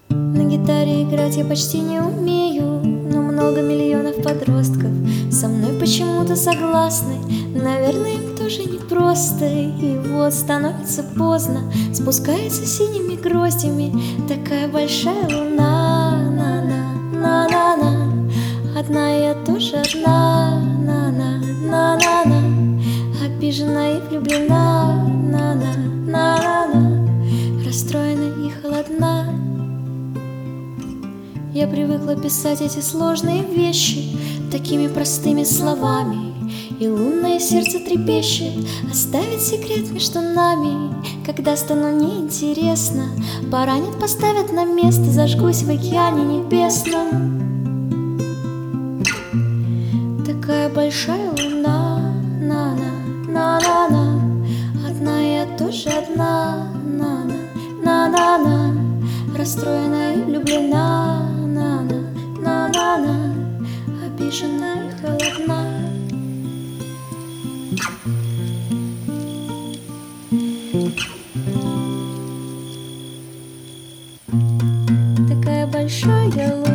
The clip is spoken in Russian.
На гитаре играть я почти не умею, но много миллионов подростков со мной почему-то согласны. Наверное, им тоже непросто. И вот становится поздно, спускается синими гроздями такая большая луна. На-на-на-на-на. Одна я тоже одна. На-на-на-на-на. Обижена и влюблена. На-на-на-на-на. Расстроена и холодна. Я привыкла писать эти сложные вещи такими простыми словами, и лунное сердце трепещет оставить секрет между нами. Когда стану неинтересна, поранят, поставят на место, зажгусь в океане небесном. Такая большая луна. На-на-на-на-на. Одна я тоже одна. На-на-на-на-на. Расстроена и влюблена. На-на-на-на-на. Обижена и холодна. Такая большая луна.